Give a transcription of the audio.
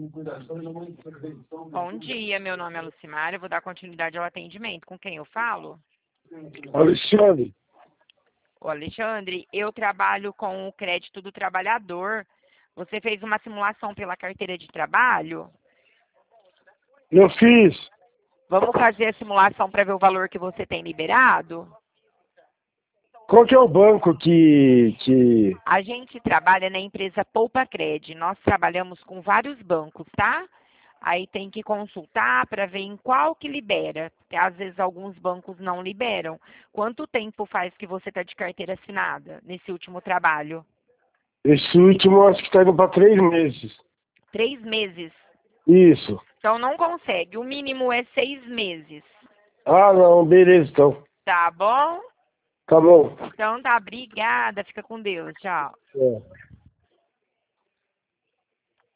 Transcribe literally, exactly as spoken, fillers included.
Bom dia, meu nome é Lucimara, eu vou dar continuidade ao atendimento. Com quem eu falo? Alexandre, Ô, Alexandre, eu trabalho com o crédito do trabalhador. Você fez uma simulação pela carteira de trabalho? eu fiz. Vamos fazer a simulação para ver o valor que você tem liberado? Qual que é o banco que, que... A gente trabalha na empresa Poupa Cred. Nós trabalhamos com vários bancos, tá? Aí tem que consultar para ver em qual que libera. Porque às vezes alguns bancos não liberam. Quanto tempo faz que você está de carteira assinada nesse último trabalho? Esse último acho que está indo para três meses. Três meses. Isso. Então não consegue. O mínimo é seis meses. Ah, não, beleza, então. Tá bom? Tá bom. Então tá, obrigada. Fica com Deus. Tchau. É.